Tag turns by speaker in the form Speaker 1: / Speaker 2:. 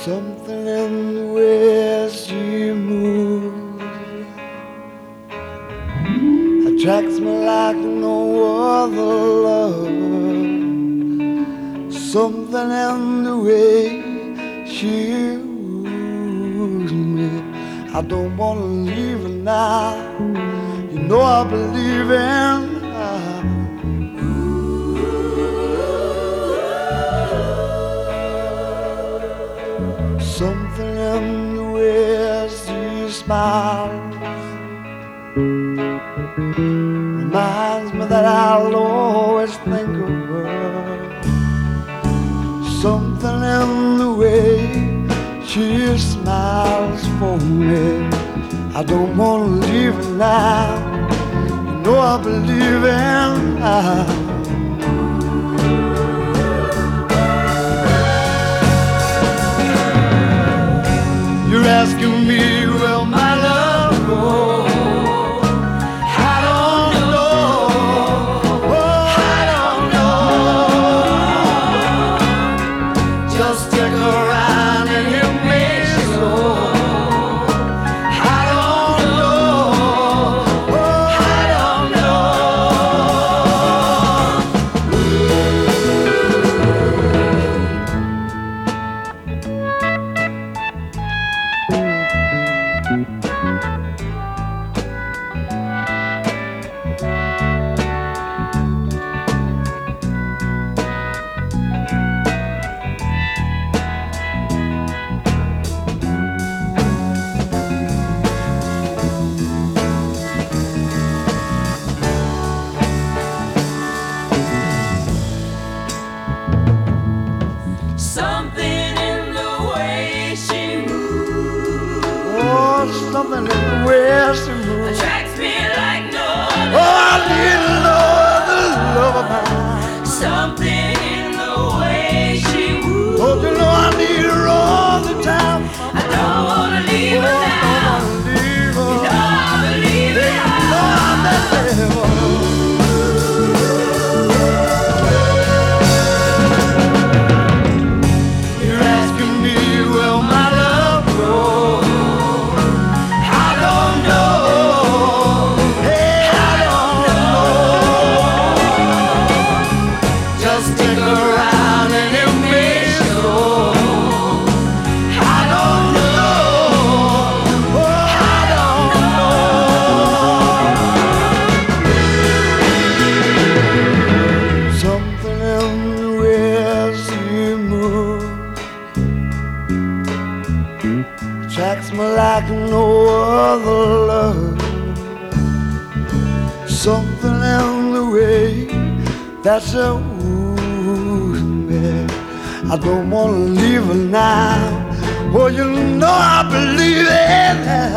Speaker 1: Something in the way she moves attracts me like no other love. Something in the way she woos me. I don't wanna leave her now. You know I believe in her. Something in the way she smiles reminds me that I'll always think of her. Something in the way she smiles for me. I don't wanna leave her now. You know I believe in her. You're asking me, will my love go? I don't know. Oh, I don't know. Just stick around and hear me so. I don't know. Oh, I don't know.
Speaker 2: Something in the way she moves
Speaker 1: Oh, something in the way she moves
Speaker 2: attracts me like no
Speaker 1: Oh,
Speaker 2: other.
Speaker 1: I need no other love of mine.
Speaker 2: Something in the way she moves.
Speaker 1: Oh, you know I need her all the time.
Speaker 2: I don't wanna leave
Speaker 1: Oh,
Speaker 2: her
Speaker 1: I
Speaker 2: now.
Speaker 1: don't wanna leave her.
Speaker 2: You know I believe in
Speaker 1: You know
Speaker 2: her.
Speaker 1: I'm that devil. You're asking me, will my love grow? I don't know. Hey, I don't know. Just stick around and it may show. I don't know. Oh, I don't know. Something in the way she moves attracts me like no other love. Something in the way that she woos me. I don't wanna leave her now. Oh, you know I believe in her.